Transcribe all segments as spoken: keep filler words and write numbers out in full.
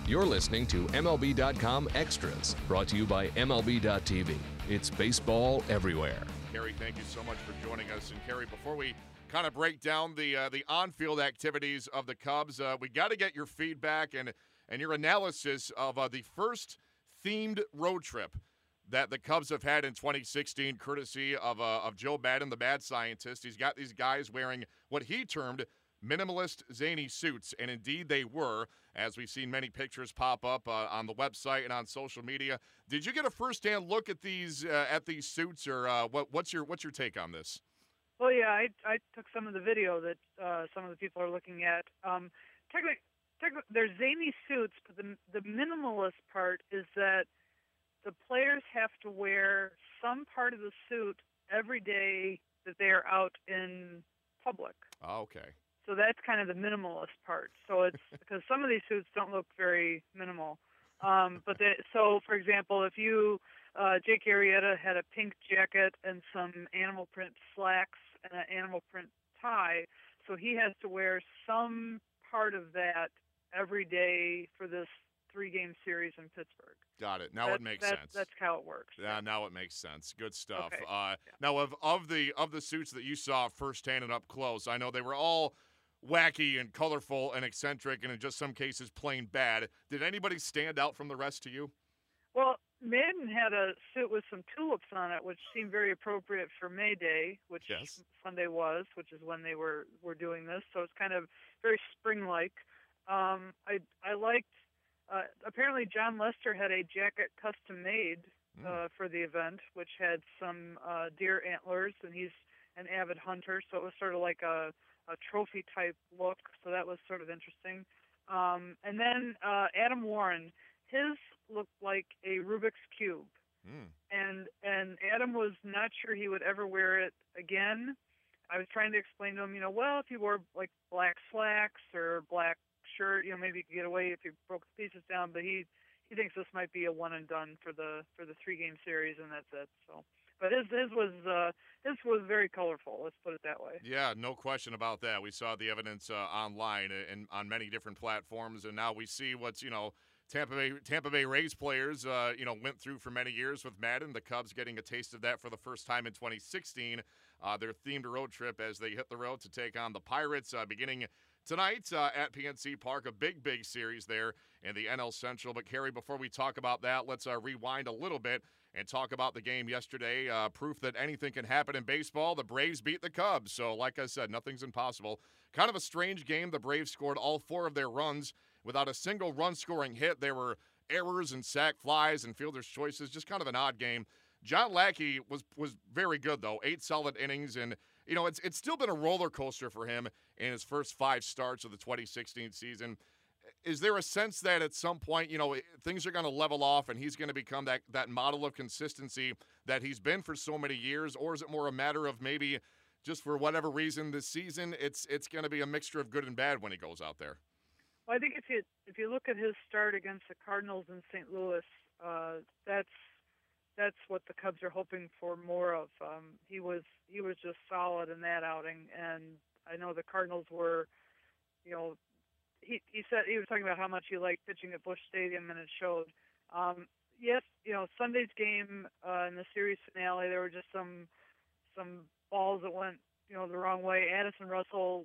You're listening to M L B dot com Extras, brought to you by M L B dot T V. It's baseball everywhere. Kerry, thank you so much for joining us. And Kerry, before we kind of break down the uh, the on-field activities of the Cubs, uh, we got to get your feedback and and your analysis of uh, the first themed road trip that the Cubs have had in twenty sixteen, courtesy of uh, of Joe Maddon, the mad scientist. He's got these guys wearing what he termed minimalist zany suits, and indeed they were, as we've seen many pictures pop up uh, on the website and on social media. Did you get a first-hand look at these uh, at these suits, or uh, what, what's your what's your take on this? Well, yeah, I I took some of the video that uh, some of the people are looking at. Um, technically, technically, they're zany suits, but the the minimalist part is that the players have to wear some part of the suit every day that they are out in public. Oh, okay. So that's kind of the minimalist part. So it's because some of these suits don't look very minimal. Um, but they, so, for example, if you, uh, Jake Arrieta had a pink jacket and some animal print slacks and an animal print tie, so he has to wear some part of that every day for this three-game series in Pittsburgh. Got it. Now that, it makes that, sense. That's how it works. Yeah, now it makes sense. Good stuff. Okay. Uh, yeah. Now, of of the of the suits that you saw firsthand and up close, I know they were all wacky and colorful and eccentric, and in just some cases plain bad. Did anybody stand out from the rest to you? Well, Maddon had a suit with some tulips on it, which seemed very appropriate for May Day, which yes. Sunday was, which is when they were, were doing this. So it's kind of very spring-like. Um, I I liked. Uh, apparently, John Lester had a jacket custom made uh, mm. for the event, which had some uh, deer antlers, and he's an avid hunter, so it was sort of like a a trophy type look, so that was sort of interesting. Um, and then uh, Adam Warren, his looked like a Rubik's Cube. Mm. And and Adam was not sure he would ever wear it again. I was trying to explain to him, you know, well, if you wore like black slacks or black shirt, you know, maybe you could get away if you broke the pieces down, but he he thinks this might be a one and done for the for the three game series, and that's it. So But his his was uh, his was very colorful. Let's put it that way. Yeah, no question about that. We saw the evidence uh, online and on many different platforms, and now we see what's you know Tampa Bay Tampa Bay Rays players uh, you know went through for many years with Maddon. The Cubs getting a taste of that for the first time in twenty sixteen. Uh, their themed road trip as they hit the road to take on the Pirates, uh, beginning tonight uh, at P N C Park. A big, big series there in the N L Central. But Kerry, before we talk about that, let's uh, rewind a little bit and talk about the game yesterday. Uh, proof that anything can happen in baseball. The Braves beat the Cubs. So, like I said, nothing's impossible. Kind of a strange game. The Braves scored all four of their runs without a single run-scoring hit. There were errors and sac flies and fielder's choices. Just kind of an odd game. John Lackey was was very good, though. Eight solid innings. And, you know, it's, it's still been a roller coaster for him in his first five starts of the twenty sixteen season. Is there a sense that at some point, you know, things are going to level off and he's going to become that, that model of consistency that he's been for so many years? Or is it more a matter of maybe just for whatever reason this season, it's it's going to be a mixture of good and bad when he goes out there? Well, I think if you if you look at his start against the Cardinals in Saint Louis, uh, that's that's what the Cubs are hoping for more of. Um, he was he was just solid in that outing, and I know the Cardinals were, you know, he he said he was talking about how much he liked pitching at Busch Stadium, and it showed. Um, yes, you know, Sunday's game uh, in the series finale, there were just some some balls that went you know the wrong way. Addison Russell,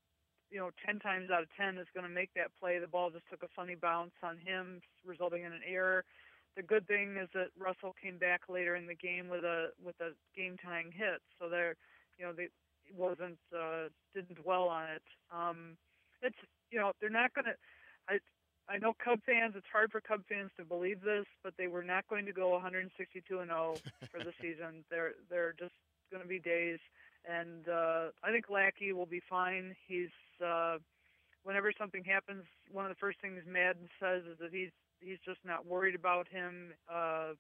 you know, ten times out of ten is going to make that play. The ball just took a funny bounce on him, resulting in an error. The good thing is that Russell came back later in the game with a with a game-tying hit, so there, you know, they wasn't uh, didn't dwell on it. Um, it's you know they're not going to. I I know Cub fans. It's hard for Cub fans to believe this, but they were not going to go one sixty-two and oh for the season. They're they're just going to be days, and uh, I think Lackey will be fine. He's uh, whenever something happens, one of the first things Maddon says is that he's he's just not worried about him. Uh,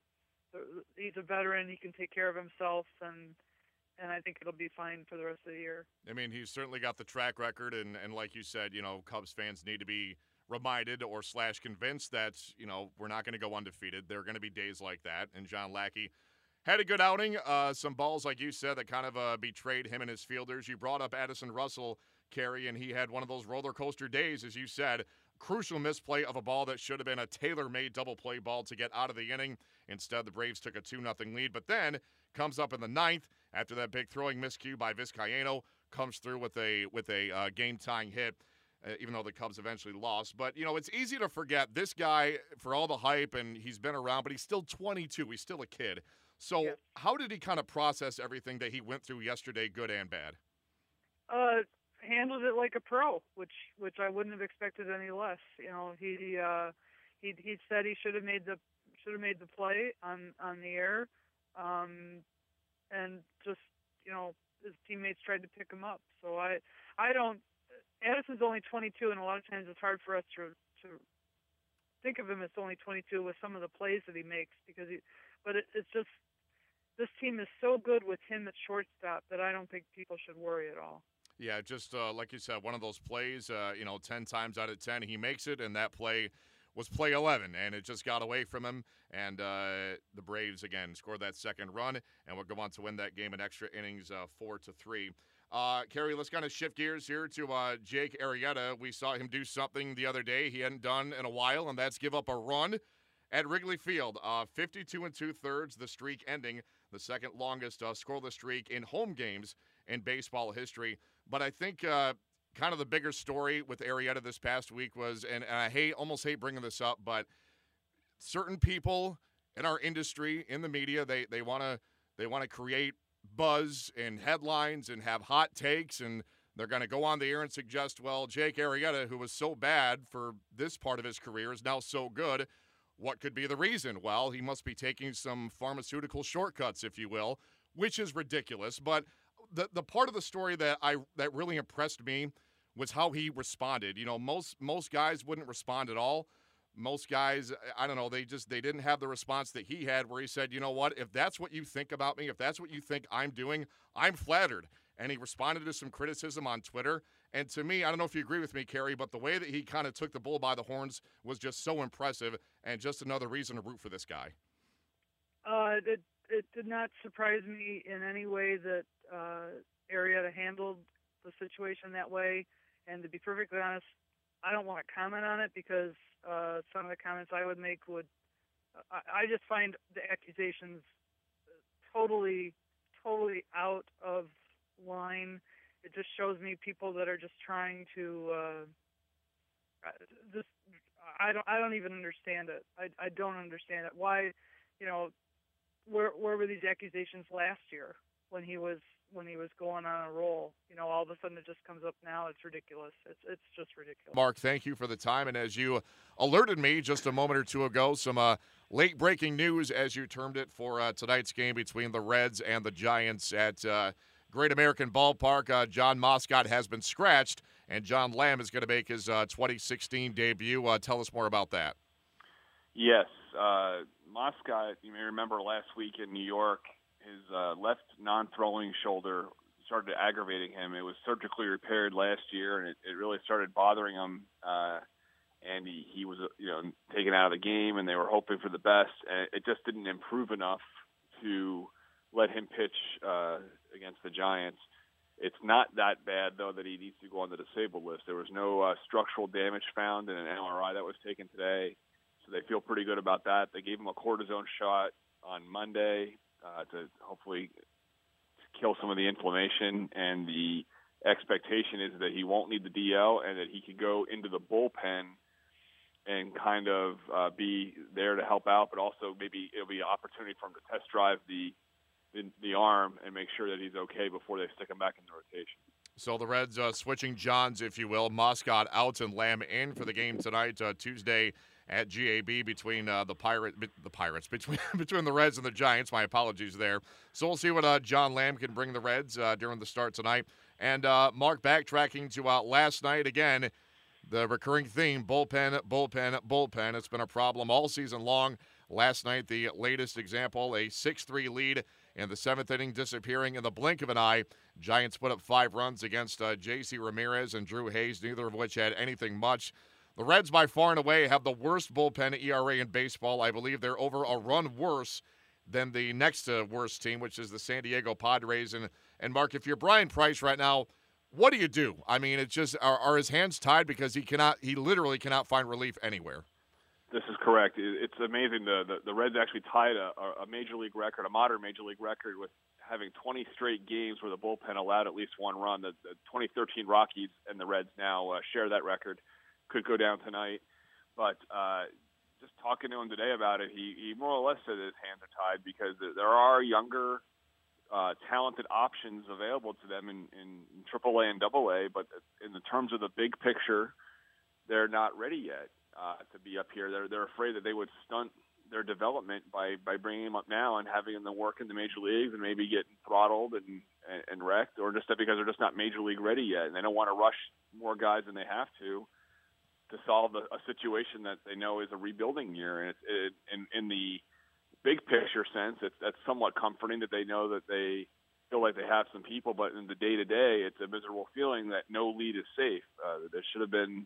he's a veteran. He can take care of himself, and and I think it'll be fine for the rest of the year. I mean, he's certainly got the track record, and, and like you said, you know, Cubs fans need to be reminded or slash convinced that, you know, we're not going to go undefeated. There are going to be days like that, and John Lackey had a good outing. Uh, some balls, like you said, that kind of uh, betrayed him and his fielders. You brought up Addison Russell, Kerry, and he had one of those roller coaster days, as you said. crucial misplay of a ball that should have been a tailor-made double play ball to get out of the inning. Instead, the Braves took a two nothing lead. But then comes up in the ninth after that big throwing miscue by Vizcaino, comes through with a with a uh, game-tying hit. Uh, even though the Cubs eventually lost. But, you know, it's easy to forget this guy, for all the hype, and he's been around, but he's still twenty-two. He's still a kid. So Yes. how did he kind of process everything that he went through yesterday, good and bad? Uh, handled it like a pro, which which I wouldn't have expected any less. You know, he uh, he he said he should have made the should have made the play on on the air, um, and just you know his teammates tried to pick him up. So I I don't. Addison's only twenty-two, and a lot of times it's hard for us to to think of him as only twenty-two with some of the plays that he makes because he. But it, it's just this team is so good with him at shortstop that I don't think people should worry at all. Yeah, just uh, like you said, one of those plays. Uh, you know, ten times out of ten he makes it, and that play was play eleven, and it just got away from him. And uh, the Braves again scored that second run, and will go on to win that game in extra innings, uh, four to three. Uh, Kerry, let's kind of shift gears here to uh, Jake Arrieta. We saw him do something the other day he hadn't done in a while, and that's give up a run at Wrigley Field. Uh, fifty-two and two-thirds, the streak ending, the second longest uh, scoreless streak in home games in baseball history. But I think uh, kind of the bigger story with Arrieta this past week was, and, and I hate almost hate bringing this up, but certain people in our industry, in the media, they they want to they want to create buzz and headlines and have hot takes, and they're going to go on the air and suggest, well, Jake Arrieta, who was so bad for this part of his career, is now so good. What could be the reason? Well, he must be taking some pharmaceutical shortcuts, if you will, which is ridiculous. But the the part of the story that I that really impressed me was how he responded. You know, most most guys wouldn't respond at all. Most guys, I don't know, they just they didn't have the response that he had where he said, you know what, if that's what you think about me, if that's what you think I'm doing, I'm flattered. And he responded to some criticism on Twitter. And to me, I don't know if you agree with me, Kerry, but the way that he kind of took the bull by the horns was just so impressive and just another reason to root for this guy. Uh, it, it did not surprise me in any way that uh, Arrieta handled the situation that way. And to be perfectly honest, I don't want to comment on it because uh, some of the comments I would make would, I, I just find the accusations totally, totally out of line. It just shows me people that are just trying to, uh, just, I don't, I don't even understand it. I, I don't understand it. Why, you know, where, where were these accusations last year when he was, when he was going on a roll? You know, all of a sudden it just comes up now. It's ridiculous. It's it's just ridiculous. Mark, thank you for the time. And as you alerted me just a moment or two ago, some uh, late-breaking news, as you termed it, for uh, tonight's game between the Reds and the Giants at uh, Great American Ballpark. Uh, John Moscott has been scratched, and John Lamb is going to make his uh, twenty sixteen debut. Uh, tell us more about that. Yes. Uh, Moscott, you may remember last week in New York, his uh, left non-throwing shoulder started aggravating him. It was surgically repaired last year, and it, it really started bothering him. Uh, and he, he was, you know, taken out of the game, and they were hoping for the best. And it just didn't improve enough to let him pitch uh, against the Giants. It's not that bad, though, that he needs to go on the disabled list. There was no uh, structural damage found in an M R I that was taken today, so they feel pretty good about that. They gave him a cortisone shot on Monday uh, to hopefully kill some of the inflammation, and the expectation is that he won't need the D L and that he could go into the bullpen and kind of uh, be there to help out, but also maybe it'll be an opportunity for him to test drive the the, the arm and make sure that he's okay before they stick him back in the rotation. So the Reds uh, switching Johns, if you will. Moscott out and Lamb in for the game tonight, uh, Tuesday at G A B between uh, the Pirate, the Pirates between between the Reds and the Giants. My apologies there. So we'll see what uh, John Lamb can bring the Reds uh, during the start tonight. And uh, Mark, backtracking to uh, last night again, the recurring theme: bullpen, bullpen, bullpen. It's been a problem all season long. Last night, the latest example: a six three lead in the seventh inning, disappearing in the blink of an eye. Giants put up five runs against uh, J C Ramirez and Drew Hayes, neither of which had anything much. The Reds, by far and away, have the worst bullpen E R A in baseball. I believe they're over a run worse than the next uh, worst team, which is the San Diego Padres. And, and Mark, if you're Brian Price right now, what do you do? I mean, it's just are, are his hands tied because he cannot, he literally cannot find relief anywhere. This is correct. It's amazing. The the, the Reds actually tied a, a major league record, a modern major league record, with having twenty straight games where the bullpen allowed at least one run. The, the twenty thirteen Rockies and the Reds now uh, share that record. Could go down tonight, but uh, just talking to him today about it, he, he more or less said his hands are tied because there are younger, uh, talented options available to them in, in, in triple A and double A, but in the terms of the big picture, they're not ready yet uh, to be up here. They're they're afraid that they would stunt their development by, by bringing them up now and having them work in the major leagues and maybe getting throttled and, and, and wrecked, or just that because they're just not major league ready yet, and they don't want to rush more guys than they have to. to solve a, a situation that they know is a rebuilding year. And it's, it, in, in the big picture sense, it's, that's somewhat comforting that they know that they feel like they have some people, but in the day-to-day, it's a miserable feeling that no lead is safe. Uh, there should have been,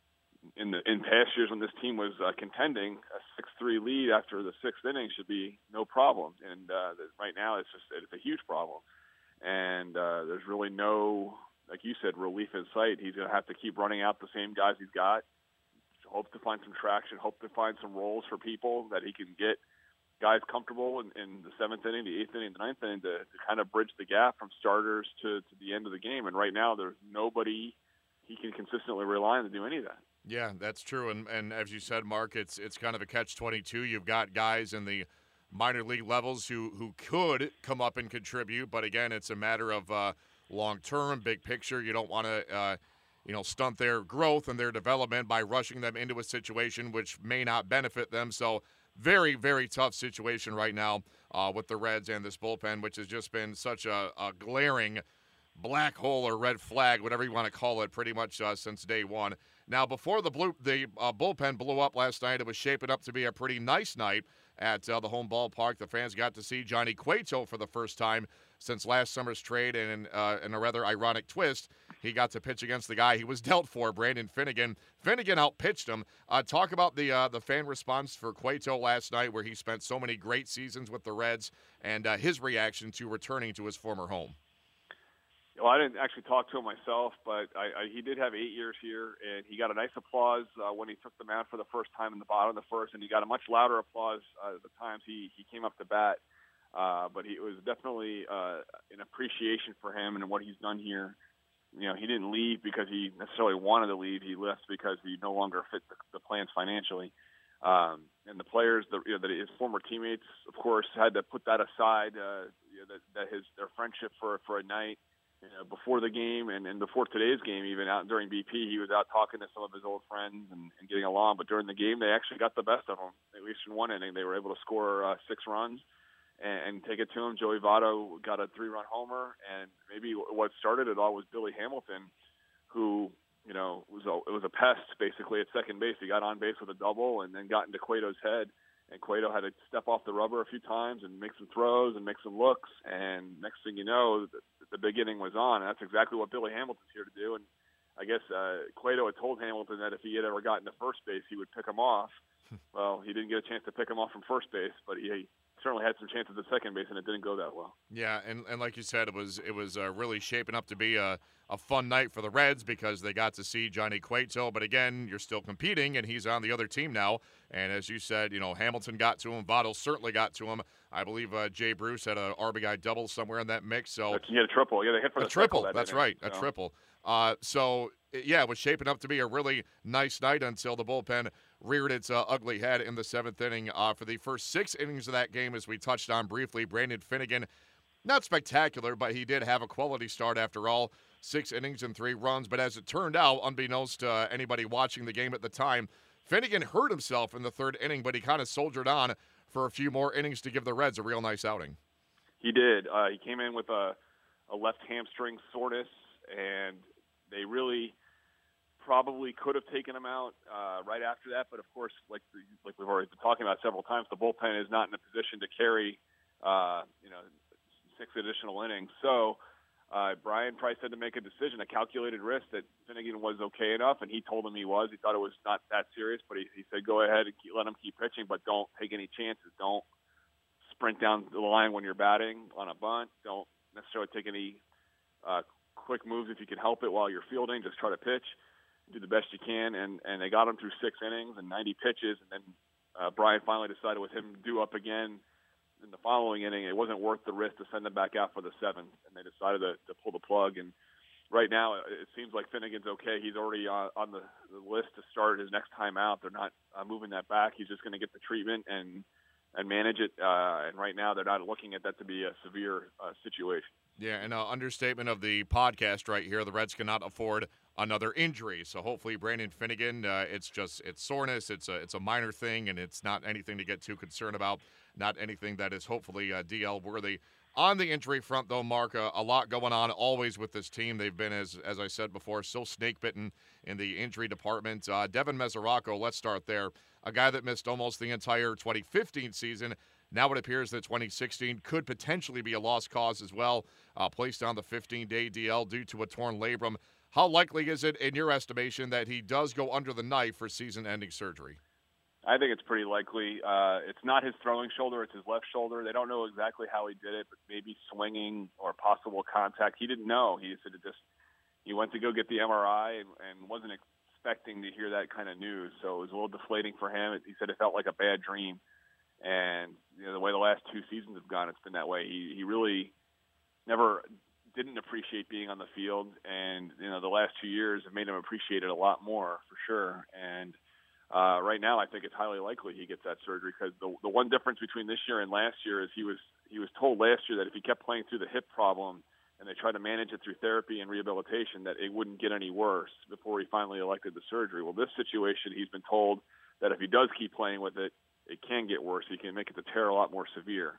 in the in past years when this team was uh, contending, a six three lead after the sixth inning should be no problem. And uh, right now, it's just it's a huge problem. And uh, there's really no, like you said, relief in sight. He's going to have to keep running out the same guys he's got, hope to find some traction, hope to find some roles for people that he can get guys comfortable in, in the seventh inning, the eighth inning, the ninth inning to, to kind of bridge the gap from starters to, to the end of the game. And right now there's nobody he can consistently rely on to do any of that. Yeah, that's true. And and as you said, Mark, it's it's kind of a catch twenty-two. You've got guys in the minor league levels who, who could come up and contribute. But, again, it's a matter of uh, long-term, big picture. You don't want to uh, you know, stunt their growth and their development by rushing them into a situation which may not benefit them. So very, very tough situation right now uh, with the Reds and this bullpen, which has just been such a, a glaring black hole or red flag, whatever you want to call it, pretty much uh, since day one. Now, before the blue, the uh, bullpen blew up last night, it was shaping up to be a pretty nice night at uh, the home ballpark. The fans got to see Johnny Cueto for the first time since last summer's trade, and in, uh, in a rather ironic twist, he got to pitch against the guy he was dealt for, Brandon Finnegan. Finnegan outpitched him. Uh, talk about the uh, the fan response for Cueto last night, where he spent so many great seasons with the Reds, and uh, his reaction to returning to his former home. Well, I didn't actually talk to him myself, but I, I, he did have eight years here, and he got a nice applause uh, when he took the mound for the first time in the bottom of the first, and he got a much louder applause uh, the times he, he came up to bat. Uh, but he, it was definitely uh, an appreciation for him and what he's done here. You know, he didn't leave because he necessarily wanted to leave. He left because he no longer fit the, the plans financially. Um, and the players, the, you know, that his former teammates, of course, had to put that aside. Uh, you know, that, that his their friendship for for a night. You know, before the game and, and before today's game, even out during B P, he was out talking to some of his old friends and, and getting along. But during the game, they actually got the best of him. At least in one inning, they were able to score uh, six runs and, and take it to him. Joey Votto got a three-run homer, and maybe what started it all was Billy Hamilton, who you know was a, it was a pest basically at second base. He got on base with a double and then got into Cueto's head. And Cueto had to step off the rubber a few times and make some throws and make some looks. And next thing you know, the, the big inning was on. And that's exactly what Billy Hamilton's here to do. And I guess uh, Cueto had told Hamilton that if he had ever gotten to first base, he would pick him off. Well, he didn't get a chance to pick him off from first base, but he, he certainly had some chances at second base, and it didn't go that well. Yeah, and, and like you said, it was it was uh, really shaping up to be a, a fun night for the Reds because they got to see Johnny Cueto. But again, you're still competing, and he's on the other team now. And as you said, you know, Hamilton got to him. Votto certainly got to him. I believe uh, Jay Bruce had a R B I double somewhere in that mix. So he had a triple. Yeah, they hit for a the triple. That That's inning, right, so. a triple. Uh, so yeah, it was shaping up to be a really nice night until the bullpen reared its uh, ugly head in the seventh inning. Uh, for the first six innings of that game, as we touched on briefly, Brandon Finnegan, not spectacular, but he did have a quality start after all. Six innings and three runs. But as it turned out, unbeknownst to uh, anybody watching the game at the time, Finnegan hurt himself in the third inning, but he kind of soldiered on for a few more innings to give the Reds a real nice outing. He did. Uh, he came in with a, a left hamstring soreness, and they really probably could have taken him out uh, right after that. But, of course, like like we've already been talking about several times, the bullpen is not in a position to carry, uh, you know, six additional innings. So uh, Brian Price had to make a decision, a calculated risk that Finnegan was okay enough, and he told him he was. He thought it was not that serious, but he, he said go ahead and keep, let him keep pitching, but don't take any chances. Don't sprint down the line when you're batting on a bunt. Don't necessarily take any uh, quick moves if you can help it while you're fielding. Just try to pitch, do the best you can, and and they got him through six innings and ninety pitches, and then uh, Brian finally decided with him due up again in the following inning, it wasn't worth the risk to send him back out for the seventh, and they decided to, to pull the plug. And right now, it seems like Finnegan's okay. He's already on, on the, the list to start his next time out. They're not uh, moving that back. He's just going to get the treatment and and manage it. Uh, and right now, they're not looking at that to be a severe uh, situation. Yeah, and uh, understatement of the podcast right here, the Reds cannot afford another injury. So hopefully Brandon Finnegan, uh, it's just it's soreness, it's a it's a minor thing, and it's not anything to get too concerned about. Not anything that is hopefully uh, D L worthy. On the injury front, though, Mark, uh, a lot going on always with this team. They've been, as as I said before, still snake-bitten in the injury department. Uh, Devin Mesoraco, let's start there. A guy that missed almost the entire twenty fifteen season. Now it appears that twenty sixteen could potentially be a lost cause as well, uh, placed on the fifteen-day D L due to a torn labrum. How likely is it, in your estimation, that he does go under the knife for season-ending surgery? I think it's pretty likely. Uh, it's not his throwing shoulder, it's his left shoulder. They don't know exactly how he did it, but maybe swinging or possible contact. He didn't know. He said it just he went to go get the M R I and, and wasn't expecting to hear that kind of news. So it was a little deflating for him. He said it felt like a bad dream. And you know, the way the last two seasons have gone, it's been that way. He he really never didn't appreciate being on the field, and you know the last two years have made him appreciate it a lot more for sure. And uh, right now, I think it's highly likely he gets that surgery because the the one difference between this year and last year is he was he was told last year that if he kept playing through the hip problem and they tried to manage it through therapy and rehabilitation, that it wouldn't get any worse before he finally elected the surgery. Well, this situation, he's been told that if he does keep playing with it, it can get worse. He can make it the tear a lot more severe.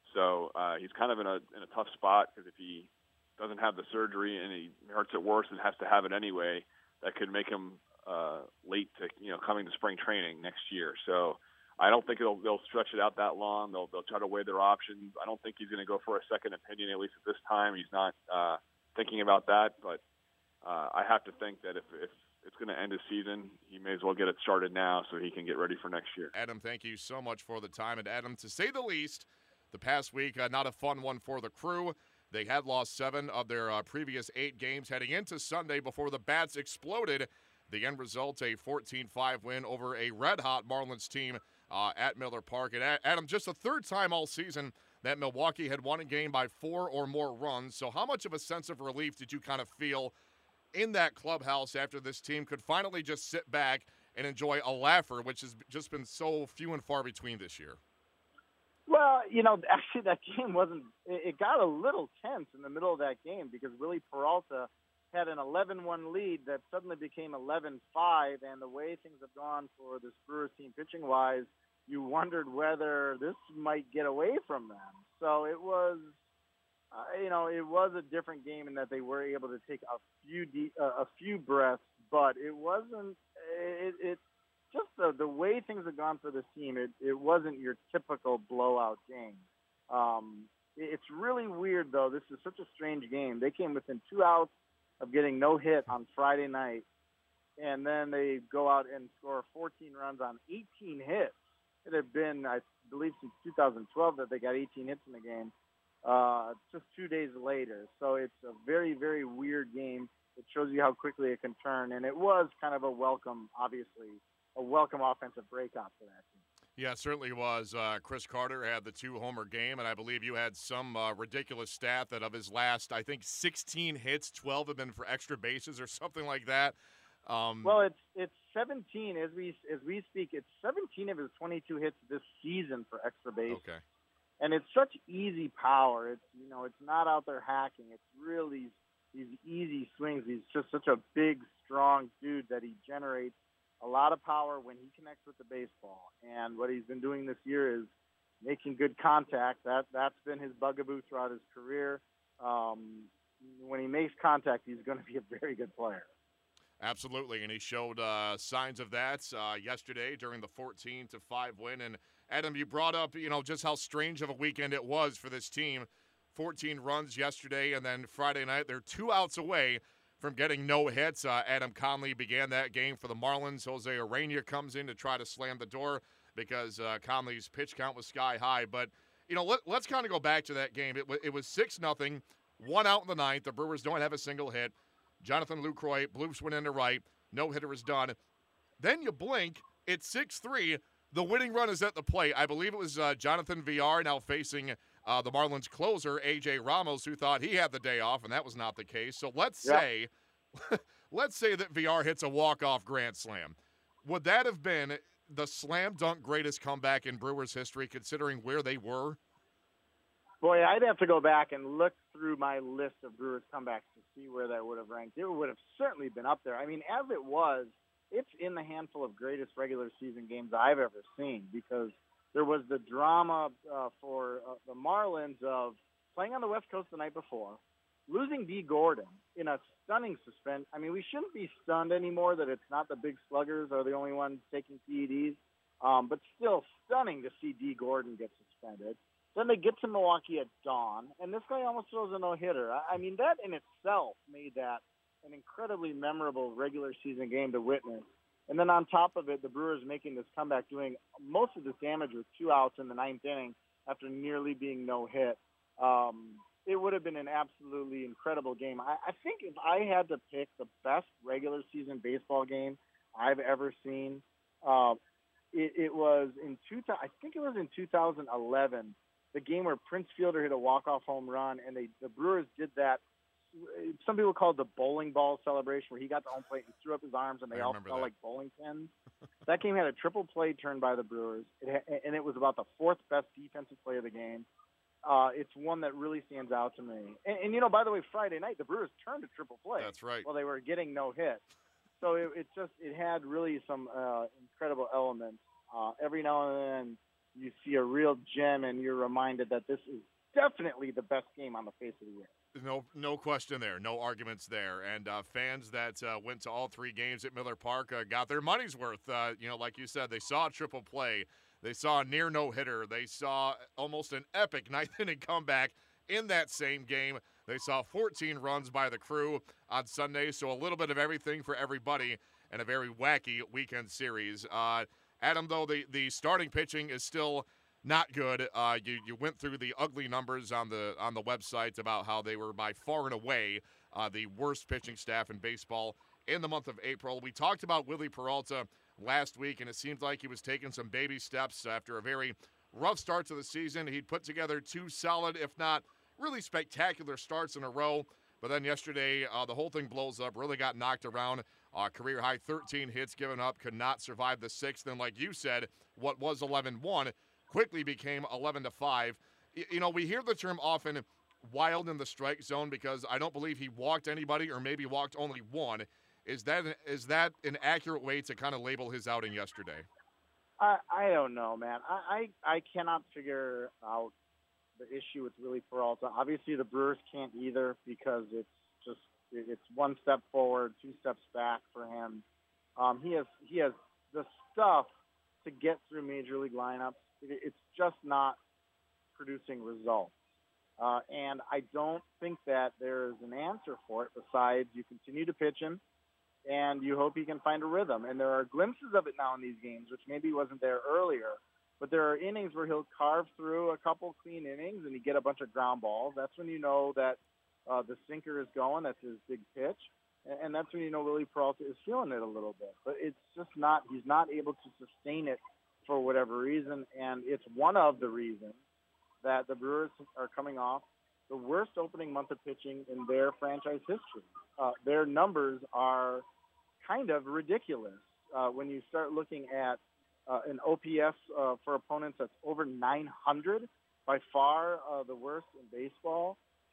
So uh, he's kind of in a in a tough spot because if he doesn't have the surgery and he hurts it worse and has to have it anyway, that could make him uh, late to you know coming to spring training next year. So I don't think it'll, they'll stretch it out that long. They'll they'll try to weigh their options. I don't think he's going to go for a second opinion, at least at this time. He's not uh, thinking about that, but uh, I have to think that if, if it's going to end his season, he may as well get it started now so he can get ready for next year. Adam, thank you so much for the time. And Adam, to say the least, the past week, uh, not a fun one for the Crew. They had lost seven of their uh, previous eight games heading into Sunday before the bats exploded. The end result, a fourteen five win over a red-hot Marlins team uh, at Miller Park. And Adam, just the third time all season that Milwaukee had won a game by four or more runs. So how much of a sense of relief did you kind of feel in that clubhouse after this team could finally just sit back and enjoy a laugher, which has just been so few and far between this year? Well, you know, actually that game wasn't – it got a little tense in the middle of that game because Willie Peralta had an eleven one lead that suddenly became eleven five, and the way things have gone for this Brewers team pitching-wise, you wondered whether this might get away from them. So it was – Uh, you know, it was a different game in that they were able to take a few de- uh, a few breaths, but it wasn't. It, it just the the way things have gone for this team. It it wasn't your typical blowout game. Um, it, it's really weird though. This is such a strange game. They came within two outs of getting no hit on Friday night, and then they go out and score fourteen runs on eighteen hits. It had been, I believe, since two thousand twelve that they got eighteen hits in the game. Uh, just two days later. So it's a very, very weird game. It shows you how quickly it can turn. And it was kind of a welcome, obviously, a welcome offensive breakout for that team. Yeah, it certainly was. Uh, Chris Carter had the two-homer game, and I believe you had some uh, ridiculous stat that of his last, I think, sixteen hits, twelve have been for extra bases or something like that. Um, well, it's it's seventeen as we as we speak. It's seventeen of his twenty-two hits this season for extra bases. Okay. And it's such easy power. It's you know, it's not out there hacking. It's really these easy swings. He's just such a big, strong dude that he generates a lot of power when he connects with the baseball. And what he's been doing this year is making good contact. That that's been his bugaboo throughout his career. Um, when he makes contact, he's going to be a very good player. Absolutely, and he showed uh, signs of that uh, yesterday during the fourteen to five win. And Adam, you brought up, you know, just how strange of a weekend it was for this team. fourteen runs yesterday, and then Friday night, they're two outs away from getting no hits. Uh, Adam Conley began that game for the Marlins. Jose Urena comes in to try to slam the door because uh, Conley's pitch count was sky high. But, you know, let, let's kind of go back to that game. It, w- it was six nothing. One out in the ninth. The Brewers don't have a single hit. Jonathan Lucroy bloops one into right. No hitter is done. Then you blink. It's six three. The winning run is at the plate. I believe it was uh, Jonathan Villar now facing uh, the Marlins closer, A J Ramos, who thought he had the day off, and that was not the case. So let's Yep. say let's say that Villar hits a walk-off grand slam. Would that have been the slam dunk greatest comeback in Brewers history, considering where they were? Boy, I'd have to go back and look through my list of Brewers comebacks to see where that would have ranked. It would have certainly been up there. I mean, as it was, it's in the handful of greatest regular season games I've ever seen, because there was the drama uh, for uh, the Marlins of playing on the West Coast the night before, losing D. Gordon in a stunning suspension. I mean, we shouldn't be stunned anymore that it's not the big sluggers are the only ones taking P E Ds, um, but still stunning to see D. Gordon get suspended. Then they get to Milwaukee at dawn, and this guy almost throws a no-hitter. I, I mean, that in itself made that an incredibly memorable regular season game to witness. And then on top of it, the Brewers making this comeback, doing most of this damage with two outs in the ninth inning after nearly being no-hit. Um, it would have been an absolutely incredible game. I, I think if I had to pick the best regular season baseball game I've ever seen, uh, it, it was in two. I think it was in two thousand eleven. The game where Prince Fielder hit a walk-off home run, and they the Brewers did that. Some people call it the bowling ball celebration, where he got to home plate and threw up his arms, and they I all remember felt that. like bowling pins. That game had a triple play turned by the Brewers, it ha- and it was about the fourth best defensive play of the game. Uh, it's one that really stands out to me. And, and, you know, by the way, Friday night, the Brewers turned a triple play. That's right. While they were getting no hit. So it, it just it had really some uh, incredible elements. Uh, every now and then, you see a real gem, and you're reminded that this is definitely the best game on the face of the year. No, no question there. No arguments there. And uh, fans that uh, went to all three games at Miller Park uh, got their money's worth. Uh, you know, like you said, they saw a triple play. They saw a near no-hitter. They saw almost an epic ninth-inning comeback in that same game. They saw fourteen runs by the Crew on Sunday, so a little bit of everything for everybody and a very wacky weekend series. Uh, Adam, though, the, the starting pitching is still not good. Uh, you you went through the ugly numbers on the on the website about how they were by far and away uh, the worst pitching staff in baseball in the month of April. We talked about Willie Peralta last week, and it seemed like he was taking some baby steps after a very rough start to the season. He'd put together two solid, if not really spectacular starts in a row. But then yesterday, uh, the whole thing blows up, really got knocked around. Uh, career high thirteen hits given up, could not survive the sixth. And like you said, what was eleven one quickly became eleven to five. Y- you know, we hear the term often, wild in the strike zone, because I don't believe he walked anybody, or maybe walked only one. Is that an, is that an accurate way to kind of label his outing yesterday? I, I don't know, man. I, I, I cannot figure out the issue with Willie Peralta. Obviously, the Brewers can't either, because it's just it's one step forward, two steps back for him. Um, he has he has the stuff to get through major league lineups. It, it's just not producing results. Uh, and I don't think that there is an answer for it besides you continue to pitch him and you hope he can find a rhythm. And there are glimpses of it now in these games, which maybe wasn't there earlier. But there are innings where he'll carve through a couple clean innings and he get a bunch of ground balls. That's when you know that uh, the sinker is going. That's his big pitch. And, and that's when you know Willie Peralta is feeling it a little bit. But it's just not – he's not able to sustain it for whatever reason. And it's one of the reasons that the Brewers are coming off the worst opening month of pitching in their franchise history. Uh, their numbers are kind of ridiculous uh, when you start looking at uh, an O P S uh, for opponents that's over nine hundred, by far uh, the worst in baseball.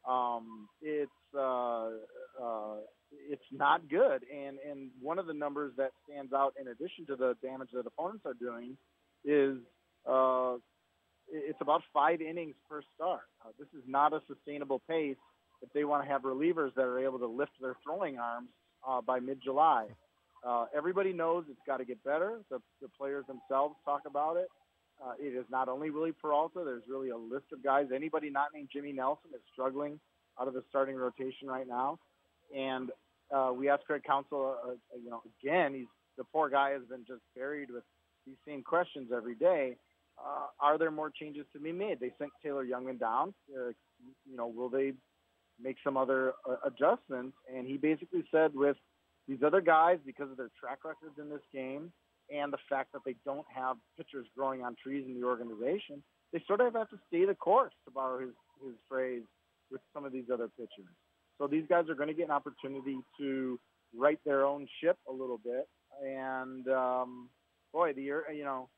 Um, it's uh, uh, it's not good, and and one of the numbers that stands out in addition to the damage that opponents are doing is uh, it's about five innings per start. Uh, this is not a sustainable pace if they want to have relievers that are able to lift their throwing arms uh, by mid-July. Uh, everybody knows it's got to get better. The, the players themselves talk about it. Uh, it is not only Willie Peralta. There's really a list of guys. Anybody not named Jimmy Nelson is struggling out of the starting rotation right now. And uh, we asked Craig Counsell, uh, you know, again, he's the poor guy has been just buried with these same questions every day. Uh, are there more changes to be made? They sent Taylor Youngman down. Uh, you know, will they make some other uh, adjustments. And he basically said with these other guys, because of their track records in this game and the fact that they don't have pitchers growing on trees in the organization, they sort of have to stay the course, to borrow his, his phrase, with some of these other pitchers. So these guys are going to get an opportunity to right their own ship a little bit. And, um, boy, the year, you know,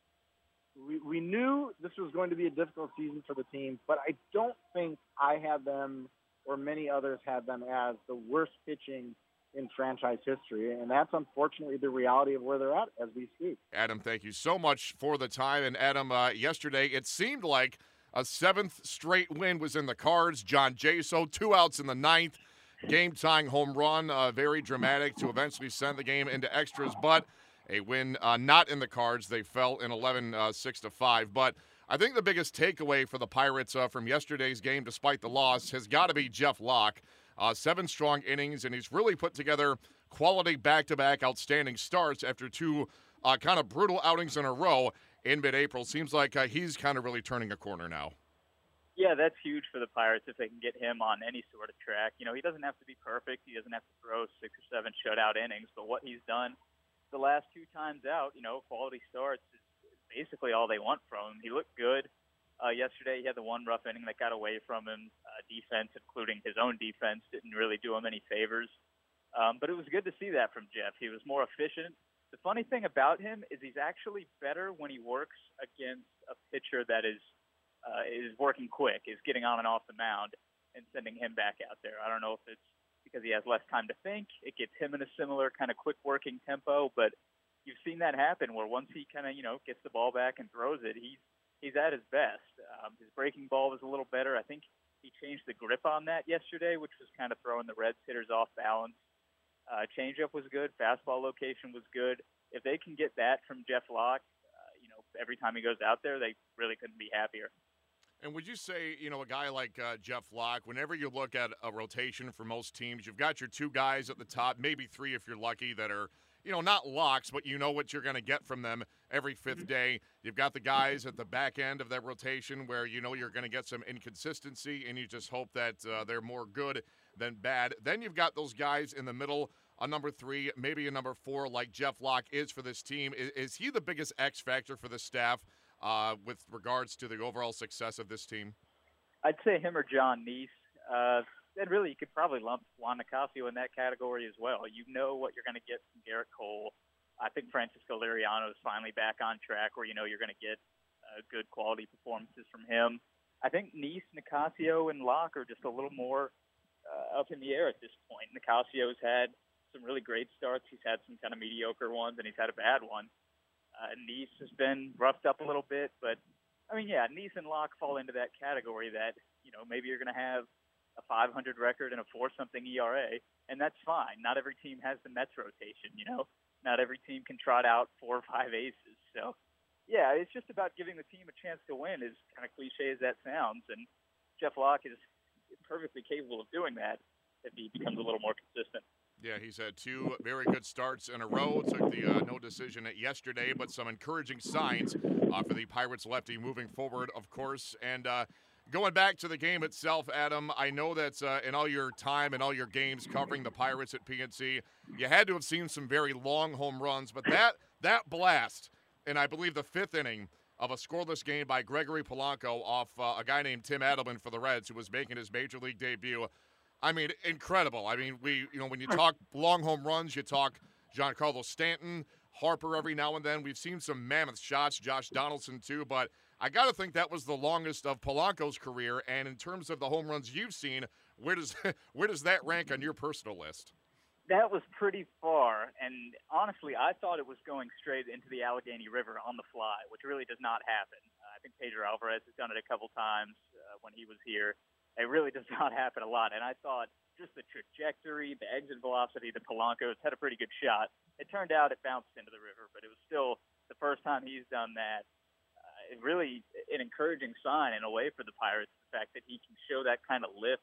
we, we knew this was going to be a difficult season for the team, but I don't think I had them or many others had them as the worst pitching in franchise history. And that's unfortunately the reality of where they're at as we speak. Adam, thank you so much for the time. And Adam, uh, yesterday it seemed like a seventh straight win was in the cards. John Jaso, two outs in the ninth, game-tying home run, uh, very dramatic to eventually send the game into extras, but a win uh, not in the cards. They fell in eleven, uh, six to five. But I think the biggest takeaway for the Pirates uh, from yesterday's game, despite the loss, has got to be Jeff Locke. Uh, seven strong innings, and he's really put together quality back-to-back outstanding starts after two uh, kind of brutal outings in a row in mid-April. Seems like uh, he's kind of really turning a corner now. Yeah, that's huge for the Pirates if they can get him on any sort of track. You know, he doesn't have to be perfect. He doesn't have to throw six or seven shutout innings, but what he's done the last two times out, you know, quality starts is basically all they want from him. He looked good. Uh, yesterday, he had the one rough inning that got away from him. Uh, defense, including his own defense, didn't really do him any favors. Um, but it was good to see that from Jeff. He was more efficient. The funny thing about him is he's actually better when he works against a pitcher that is uh, is working quick, is getting on and off the mound and sending him back out there. I don't know if it's because he has less time to think. It gets him in a similar kind of quick working tempo, but you've seen that happen where once he kind of, you know, gets the ball back and throws it, he's he's at his best. Um, his breaking ball was a little better. I think he changed the grip on that yesterday, which was kind of throwing the Reds hitters off balance. Uh, changeup was good. Fastball location was good. If they can get that from Jeff Locke, uh, you know, every time he goes out there, they really couldn't be happier. And would you say, you know, a guy like uh, Jeff Locke, whenever you look at a rotation for most teams, you've got your two guys at the top, maybe three if you're lucky, that are, you know, not locks, but you know what you're going to get from them every fifth day. You've got the guys at the back end of that rotation where you know you're going to get some inconsistency, and you just hope that uh, they're more good than bad. Then you've got those guys in the middle, a number three, maybe a number four, like Jeff Locke is for this team. Is, is he the biggest X factor for the staff uh, with regards to the overall success of this team? I'd say him or John Neese. Uh, and really, you could probably lump Juan Nicasio in that category as well. You know what you're going to get from Garrett Cole. I think Francisco Liriano is finally back on track where you know you're going to get uh, good quality performances from him. I think Neese, Nicasio, and Locke are just a little more uh, up in the air at this point. Nicasio's had some really great starts. He's had some kind of mediocre ones, and he's had a bad one. Uh, Neese has been roughed up a little bit, but, I mean, yeah, Neese and Locke fall into that category that, you know, maybe you're going to have a five hundred record and a four-something E R A, and that's fine. Not every team has the Mets rotation, you know. Not every team can trot out four or five aces. So, yeah, it's just about giving the team a chance to win, as kind of cliche as that sounds. And Jeff Locke is perfectly capable of doing that if he becomes a little more consistent. Yeah, he's had two very good starts in a row. Took the uh, no decision at yesterday, but some encouraging signs uh, for the Pirates lefty moving forward, of course. And uh, going back to the game itself, Adam, I know that uh, in all your time and all your games covering the Pirates at P N C, you had to have seen some very long home runs. But that that blast, and I believe the fifth inning of a scoreless game by Gregory Polanco off uh, a guy named Tim Adelman for the Reds, who was making his major league debut. I mean, incredible. I mean, we, you know, when you talk long home runs, you talk Giancarlo Stanton, Harper every now and then. We've seen some mammoth shots, Josh Donaldson too, but I got to think that was the longest of Polanco's career. And in terms of the home runs you've seen, where does where does that rank on your personal list? That was pretty far, and honestly, I thought it was going straight into the Allegheny River on the fly, which really does not happen. Uh, I think Pedro Alvarez has done it a couple times uh, when he was here. It really does not happen a lot, and I thought just the trajectory, the exit velocity, the Polanco's had a pretty good shot. It turned out it bounced into the river, but it was still the first time he's done that. Uh, it really an encouraging sign in a way for the Pirates, the fact that he can show that kind of lift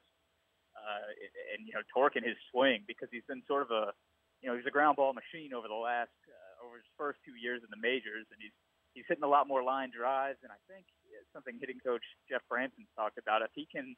uh, and, you know, torque in his swing, because he's been sort of a, you know, he's a ground ball machine over the last, uh, over his first two years in the majors, and he's he's hitting a lot more line drives, and I think it's something hitting coach Jeff Branson's talked about. If he can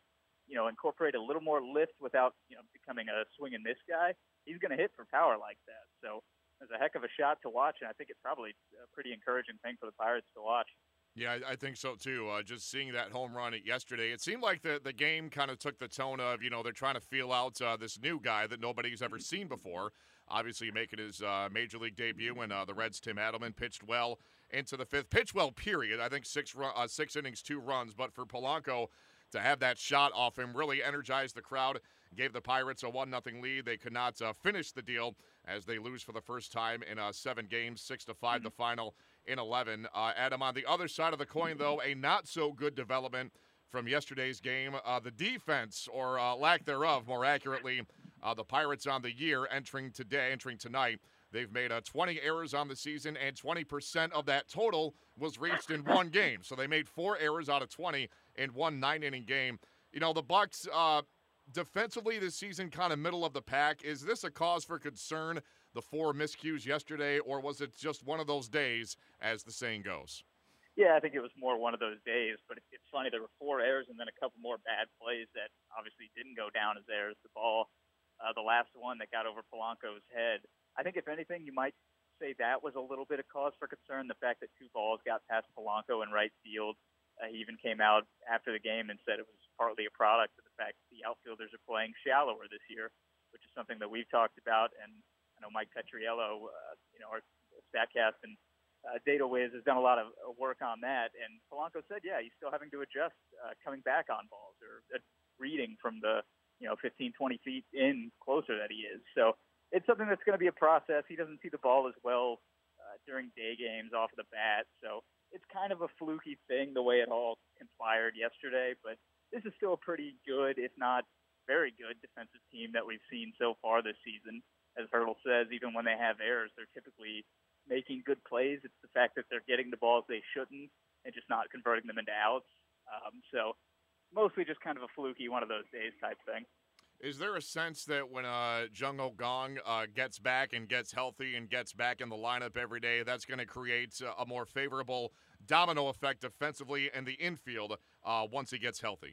you know, incorporate a little more lift without, you know, becoming a swing and miss guy, he's going to hit for power like that. So it's a heck of a shot to watch, and I think it's probably a pretty encouraging thing for the Pirates to watch. Yeah, I, I think so too. Uh, just seeing that home run yesterday, it seemed like the, the game kind of took the tone of, you know, they're trying to feel out uh, this new guy that nobody's ever seen before. Obviously making his uh, major league debut, and uh, the Reds' Tim Adelman pitched well into the fifth. Pitched well, period. I think six run, uh, six innings, two runs. But for Polanco to have that shot off him really energized the crowd, gave the Pirates a one nothing lead. They could not uh, finish the deal as they lose for the first time in uh, seven games, six to five, the final in eleven. Uh, Adam, on the other side of the coin, though, a not-so-good development from yesterday's game. Uh, the defense, or uh, lack thereof, more accurately, uh, the Pirates on the year entering today, entering tonight. They've made uh, twenty errors on the season, and twenty percent of that total was reached in one game. So they made four errors out of twenty in one nine-inning game. You know, the Bucs, uh, defensively this season, kind of middle of the pack. Is this a cause for concern, the four miscues yesterday, or was it just one of those days, as the saying goes? Yeah, I think it was more one of those days, but it's funny. There were four errors and then a couple more bad plays that obviously didn't go down as errors. The ball, uh, the last one that got over Polanco's head. I think, if anything, you might say that was a little bit of cause for concern, the fact that two balls got past Polanco in right field. Uh, he even came out after the game and said it was partly a product of the fact that the outfielders are playing shallower this year, which is something that we've talked about. And I know Mike Petriello, uh, you know, our StatCast and uh, DataWiz has done a lot of uh, work on that. And Polanco said, yeah, he's still having to adjust uh, coming back on balls, or uh, reading from the, you know, fifteen, twenty feet in closer that he is. So it's something that's going to be a process. He doesn't see the ball as well uh, during day games off of the bat. So it's kind of a fluky thing the way it all conspired yesterday. But this is still a pretty good, if not very good, defensive team that we've seen so far this season. As Hurdle says, even when they have errors, they're typically making good plays. It's the fact that they're getting the balls they shouldn't and just not converting them into outs. Um, so mostly just kind of a fluky, one of those days type thing. Is there a sense that when uh, Jung Ho Kang uh, gets back and gets healthy and gets back in the lineup every day, that's going to create a more favorable domino effect defensively in the infield uh, once he gets healthy?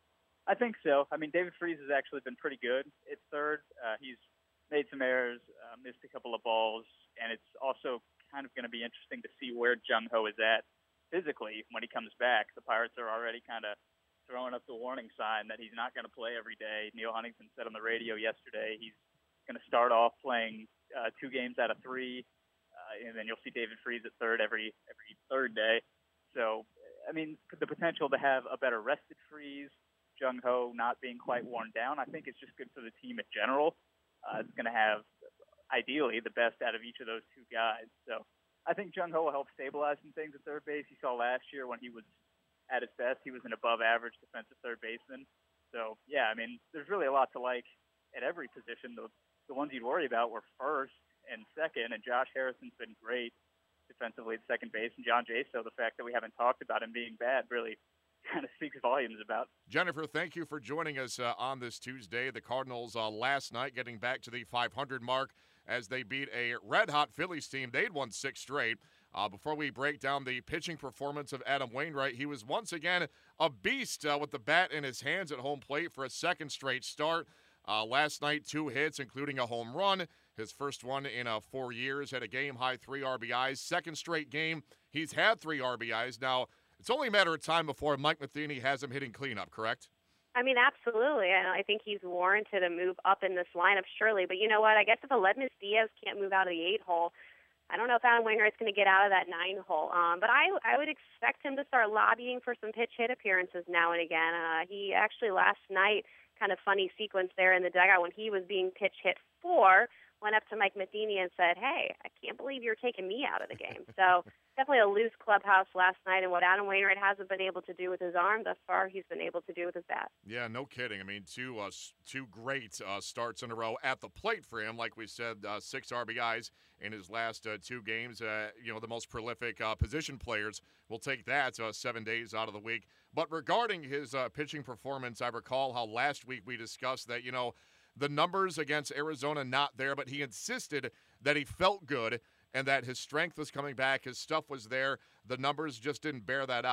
I think so. I mean, David Freese has actually been pretty good at third. Uh, he's made some errors, uh, missed a couple of balls, and it's also kind of going to be interesting to see where Jung Ho is at physically when he comes back. The Pirates are already kind of throwing up the warning sign that he's not going to play every day. Neil Huntington said on the radio yesterday he's going to start off playing uh, two games out of three, uh, and then you'll see David Freese at third every every third day. So, I mean, the potential to have a better rested Freese, Jung Ho not being quite worn down, I think it's just good for the team in general. Uh, it's going to have, ideally, the best out of each of those two guys. So I think Jung Ho will help stabilize some things at third base. You saw last year when he was at his best, he was an above-average defensive third baseman. So, yeah, I mean, there's really a lot to like at every position. The, the ones you'd worry about were first and second, and Josh Harrison's been great defensively at second base, and John Jaso, the fact that we haven't talked about him being bad really kind of speaks volumes about. Jennifer, thank you for joining us uh, on this Tuesday. The Cardinals uh, last night getting back to the five hundred mark as they beat a red-hot Phillies team. They'd won six straight. Uh, before we break down the pitching performance of Adam Wainwright, he was once again a beast uh, with the bat in his hands at home plate for a second straight start. Uh, last night, two hits, including a home run. His first one in uh, four years, had a game-high three R B Is. Second straight game, he's had three R B Is. Now, it's only a matter of time before Mike Matheny has him hitting cleanup, correct? I mean, absolutely. And I think he's warranted a move up in this lineup, surely. But you know what? I guess if Aledmys Diaz can't move out of the eight hole, I don't know if Adam Wainwright's going to get out of that nine hole. Um, but I, I would expect him to start lobbying for some pitch hit appearances now and again. Uh, he actually last night, kind of funny sequence there in the dugout when he was being pitch hit for, went up to Mike Matheny and said, hey, I can't believe you're taking me out of the game. So definitely a loose clubhouse last night, and what Adam Wainwright hasn't been able to do with his arm thus far, he's been able to do with his bat. Yeah, no kidding. I mean, two uh, two great uh, starts in a row at the plate for him. Like we said, uh, six R B Is in his last uh, two games. Uh, you know, the most prolific uh, position players will take that uh, seven days out of the week. But regarding his uh, pitching performance, I recall how last week we discussed that, you know, the numbers against Arizona not there, but he insisted that he felt good and that his strength was coming back. His stuff was there. The numbers just didn't bear that out.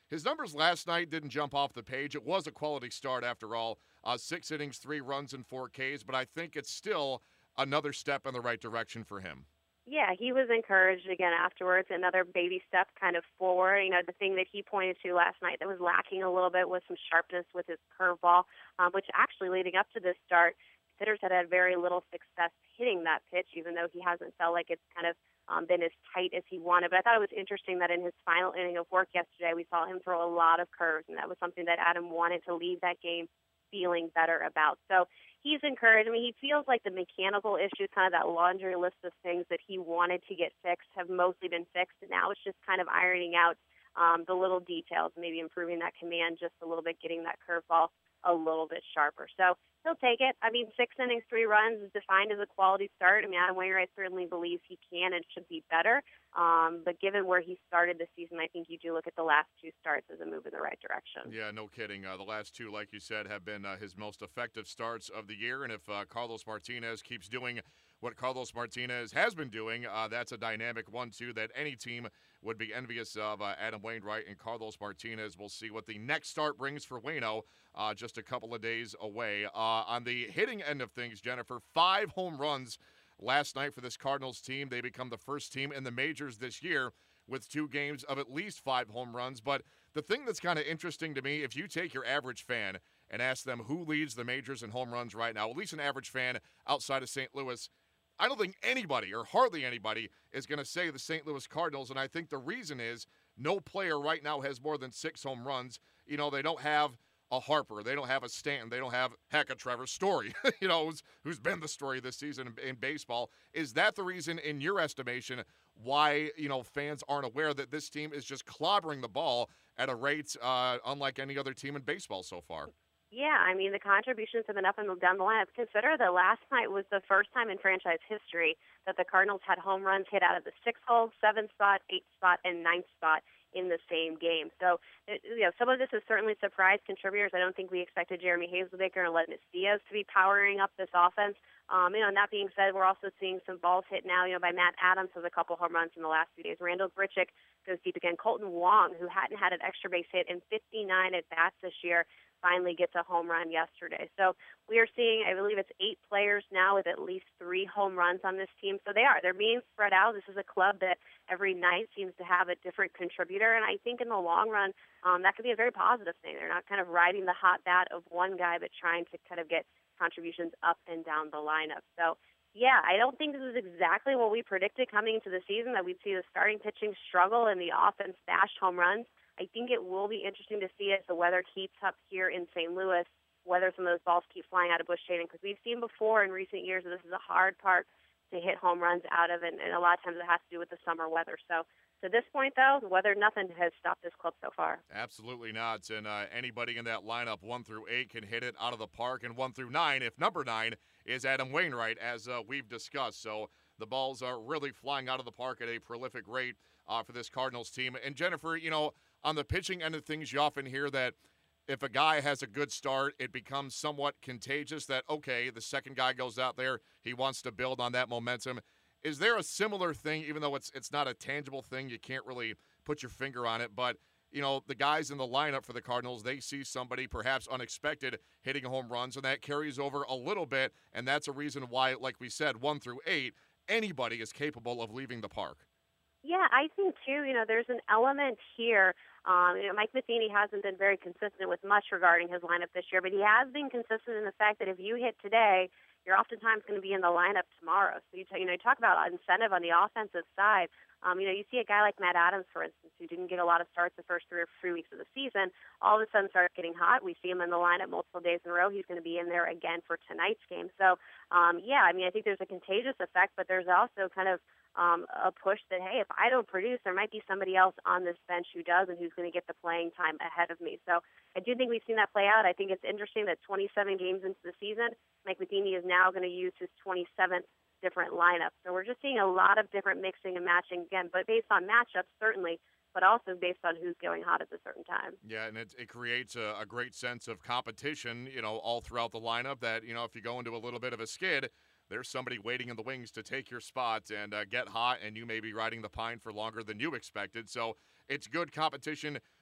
his numbers last night didn't jump off the page. It was a quality start after all. Uh, six innings, three runs, and four Ks, but I think it's still another step in the right direction for him. Yeah, he was encouraged again afterwards. Another baby step kind of forward. You know, the thing that he pointed to last night that was lacking a little bit was some sharpness with his curveball, um, which actually leading up to this start, hitters had had very little success hitting that pitch, even though he hasn't felt like it's kind of um, been as tight as he wanted. But I thought it was interesting that in his final inning of work yesterday, we saw him throw a lot of curves, and that was something that Adam wanted to leave that game feeling better about. So he's encouraged. I mean, he feels like the mechanical issues, kind of that laundry list of things that he wanted to get fixed, have mostly been fixed. And now it's just kind of ironing out um, the little details, maybe improving that command just a little bit, getting that curveball a little bit sharper. So he'll take it. I mean, six innings, three runs is defined as a quality start. I mean, Adam Wainwright certainly believes he can and should be better. Um, but given where he started this season, I think you do look at the last two starts as a move in the right direction. Yeah, no kidding. Uh, the last two, like you said, have been uh, his most effective starts of the year. And if uh, Carlos Martinez keeps doing what Carlos Martinez has been doing, uh, that's a dynamic one two that any team would be envious of. Uh, Adam Wainwright and Carlos Martinez. We'll see what the next start brings for Waino uh, just a couple of days away. Uh, on the hitting end of things, Jennifer, five home runs last night for this Cardinals team. They become the first team in the majors this year with two games of at least five home runs. But the thing that's kind of interesting to me, if you take your average fan and ask them who leads the majors in home runs right now, at least an average fan outside of Saint Louis, I don't think anybody, or hardly anybody, is going to say the Saint Louis Cardinals, and I think the reason is no player right now has more than six home runs. You know, they don't have a Harper. They don't have a Stanton. They don't have, heck, a Trevor Story, you know, who's, who's been the story this season in, in baseball. Is that the reason, in your estimation, why, you know, fans aren't aware that this team is just clobbering the ball at a rate uh, unlike any other team in baseball so far? Yeah, I mean, the contributions have been up and down the line. Consider that last night was the first time in franchise history that the Cardinals had home runs hit out of the sixth hole, seventh spot, eighth spot, and ninth spot in the same game. So, it, you know, some of this has certainly surprised contributors. I don't think we expected Jeremy Hazelbaker and Aledmys Diaz to be powering up this offense. Um, you know, and that being said, we're also seeing some balls hit now, you know, by Matt Adams, has a couple home runs in the last few days. Randall Grichuk goes deep again. Colton Wong, who hadn't had an extra base hit in fifty-nine at-bats this year, finally gets a home run yesterday. So we are seeing, I believe it's eight players now with at least three home runs on this team. So they are. They're being spread out. This is a club that every night seems to have a different contributor. And I think in the long run, um, that could be a very positive thing. They're not kind of riding the hot bat of one guy, but trying to kind of get contributions up and down the lineup. So, yeah, I don't think this is exactly what we predicted coming into the season, that we'd see the starting pitching struggle and the offense dash home runs. I think it will be interesting to see as the weather heats up here in Saint Louis, whether some of those balls keep flying out of Busch Stadium, because we've seen before in recent years that this is a hard part to hit home runs out of, and, and a lot of times it has to do with the summer weather. So to this point, though, the weather, nothing has stopped this club so far. Absolutely not. And uh, anybody in that lineup, one through eight, can hit it out of the park, and one through nine, if number nine is Adam Wainwright, as uh, we've discussed. So the balls are really flying out of the park at a prolific rate uh, for this Cardinals team. And Jennifer, you know, on the pitching end of things, you often hear that if a guy has a good start, it becomes somewhat contagious, that, okay, the second guy goes out there, he wants to build on that momentum. Is there a similar thing, even though it's it's not a tangible thing, you can't really put your finger on it, but, you know, the guys in the lineup for the Cardinals, they see somebody perhaps unexpected hitting home runs, and that carries over a little bit, and that's a reason why, like we said, one through eight, anybody is capable of leaving the park. Yeah, I think, too, you know, there's an element here. Um, you know, Mike Matheny hasn't been very consistent with much regarding his lineup this year, but he has been consistent in the fact that if you hit today, you're oftentimes going to be in the lineup tomorrow. So, you, t- you know, you talk about incentive on the offensive side. Um, you know, you see a guy like Matt Adams, for instance, who didn't get a lot of starts the first three or three weeks of the season, all of a sudden starts getting hot. We see him in the lineup multiple days in a row. He's going to be in there again for tonight's game. So, um, yeah, I mean, I think there's a contagious effect, but there's also kind of um, a push that, hey, if I don't produce, there might be somebody else on this bench who does and who's going to get the playing time ahead of me. So I do think we've seen that play out. I think it's interesting that twenty-seven games into the season, Mike Matheny is now going to use his twenty-seventh different lineups. So we're just seeing a lot of different mixing and matching again, but based on matchups, certainly, but also based on who's going hot at a certain time. Yeah, and it, it creates a, a great sense of competition, you know, all throughout the lineup, that, you know, if you go into a little bit of a skid, there's somebody waiting in the wings to take your spot and uh, get hot, and you may be riding the pine for longer than you expected. So it's good competition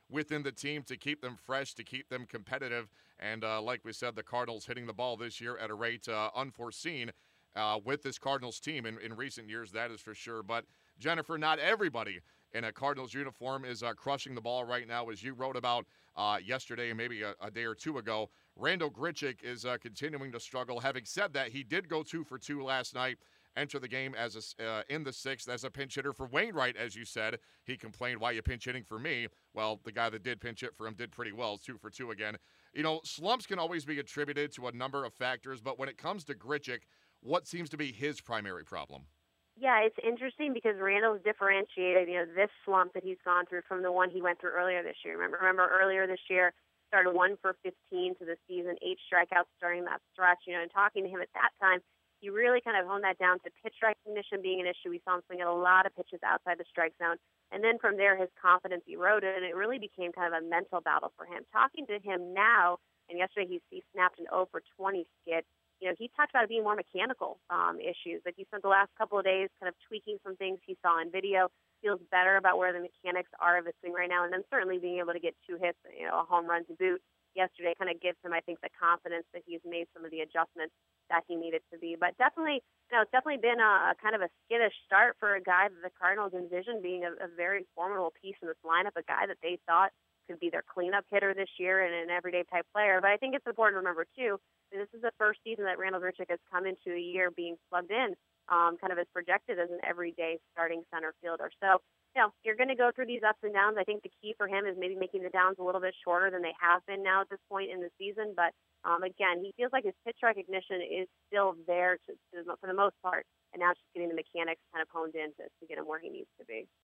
within the team to keep them fresh, to keep them competitive. And uh, like we said, the Cardinals hitting the ball this year at a rate uh, unforeseen uh, with this Cardinals team in, in recent years, that is for sure. But, Jennifer, not everybody in a Cardinals uniform is uh, crushing the ball right now, as you wrote about uh, yesterday and maybe a, a day or two ago. Randal Grichuk is uh, continuing to struggle. Having said that, he did go two for two last night, enter the game as a, uh, in the sixth as a pinch hitter for Wainwright, as you said. He complained, why are you pinch hitting for me? Well, the guy that did pinch hit for him did pretty well, two for two again. You know, slumps can always be attributed to a number of factors, but when it comes to Grichuk, what seems to be his primary problem? Yeah, it's interesting because Randal's differentiated, you know, this slump that he's gone through from the one he went through earlier this year. Remember, remember earlier this year, started one for fifteen to the season, eight strikeouts starting that stretch, you know, and talking to him at that time, he really kind of honed that down to pitch recognition being an issue. We saw him swing at a lot of pitches outside the strike zone. And then from there, his confidence eroded, and it really became kind of a mental battle for him. Talking to him now, and yesterday he, he snapped an oh for twenty skid, you know, he talked about it being more mechanical um, issues. Like he spent the last couple of days kind of tweaking some things he saw in video, feels better about where the mechanics are of his swing right now, and then certainly being able to get two hits, you know, a home run to boot yesterday kind of gives him, I think, the confidence that he's made some of the adjustments that he needed to be. But definitely, you know, it's definitely been a, a kind of a skittish start for a guy that the Cardinals envisioned being a, a very formidable piece in this lineup, a guy that they thought could be their cleanup hitter this year and an everyday type player. But I think it's important to remember, too, that this is the first season that Randal Grichuk has come into a year being plugged in, um, kind of as projected as an everyday starting center fielder. So, you know, you're going to go through these ups and downs. I think the key for him is maybe making the downs a little bit shorter than they have been now at this point in the season. But, um, again, he feels like his pitch recognition is still there to, to, for the most part, and now it's just getting the mechanics kind of honed in to, to get him where he needs to be.